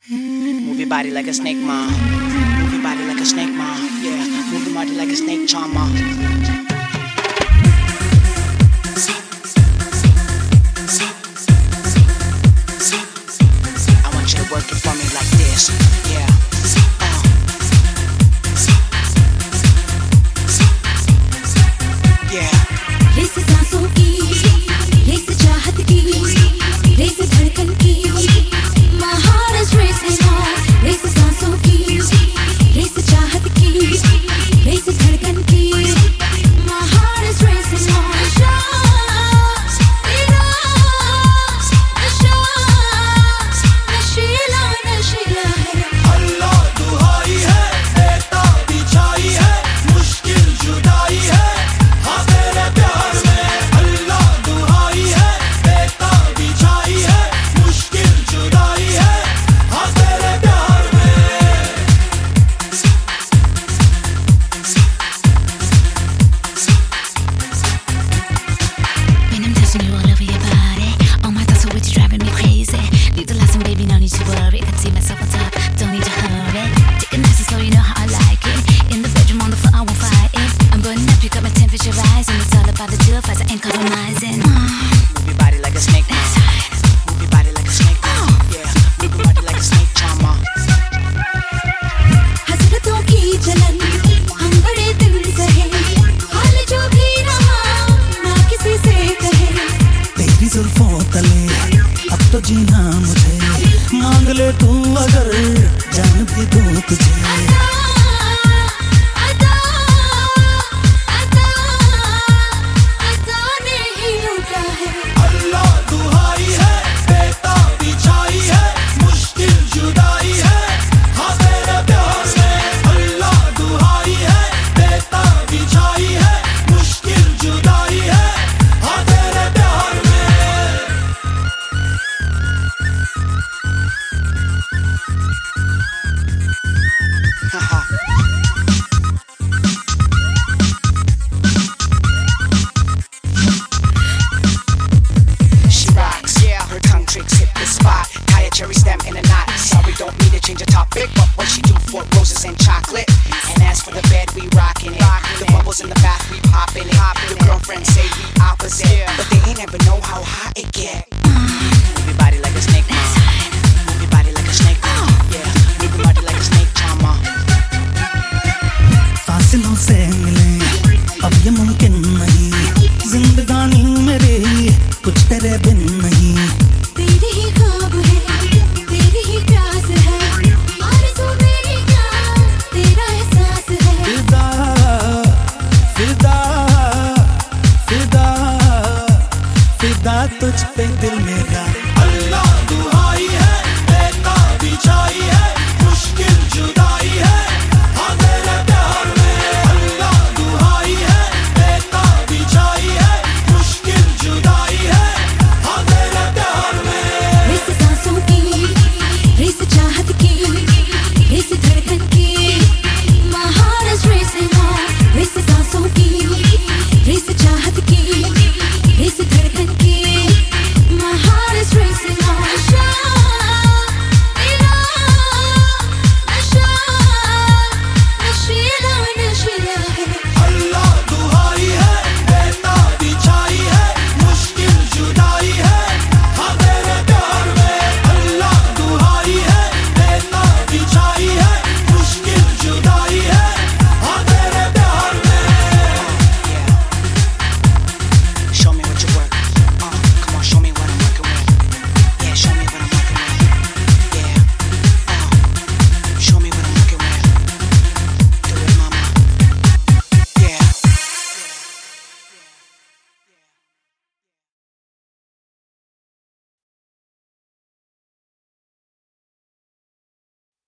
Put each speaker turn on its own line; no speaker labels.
Move your body like a snake, ma. Move your body like a snake, ma. Yeah, move your body like a snake, charmer. I want you to work it for me like this. Yeah. Yeah.
Race सांसों की, race चाहत की, race धड़कन की, my heart is racing on. Race सांसों की, race चाहत की, रेस धड़कन की, my heart is racing on. नशा, तेरा नशा, नशीला नशीला है.
अल्लाह दुहाई है, देता बिछाई है, मुश्किल जुदाई है, हाँ तेरे प्यार में. अल्लाह दुहाई है, देता बिछाई है, मुश्किल जुदाई है, हाँ तेरे प्यार में.
When I'm touching you all over your body, all my thoughts are with you driving me crazy. Leave the last one, baby, no need to worry. Can see myself on top, don't need to hurry. Take it nice and slow, you know how I like it. In the bedroom, on the floor, I won't fight it. I'm burning up, you got my temperature rising. It's all about the chill, fast, I ain't compromising.
Move your body like a snake, ma. Move your body like a snake, ma. Yeah, move your body like a snake, charmer.
हसरतों की जलन हम बड़े दिल सहे, हाल जो भी रहा ना किसी से कहे.
तेरी जुल्फों तले अब तो जीना मुझे, मांग ले तू अगर जान भी दूं तुझे.
अदा अदा अदा अदा ने ही लूटा है.
अल्लाह दुहाई है, देता बिछाई है, मुश्किल जुदाई है, हाँ तेरे प्यार में. अल्लाह दुहाई है, देता बिछाई है, मुश्किल जुदाई है, हाँ तेरे प्यार में.
Haha. She rocks, yeah. Her tongue tricks hit the spot. Tie a cherry stem in a knot. Sorry, don't mean to change the topic, but what she do for roses and chocolate. And as for the bed, we rockin' it. The bubbles in the bath, we poppin' it. Your girlfriends say we opposite, but they ain't ever know how hot it get. Move your body like a snake, ma.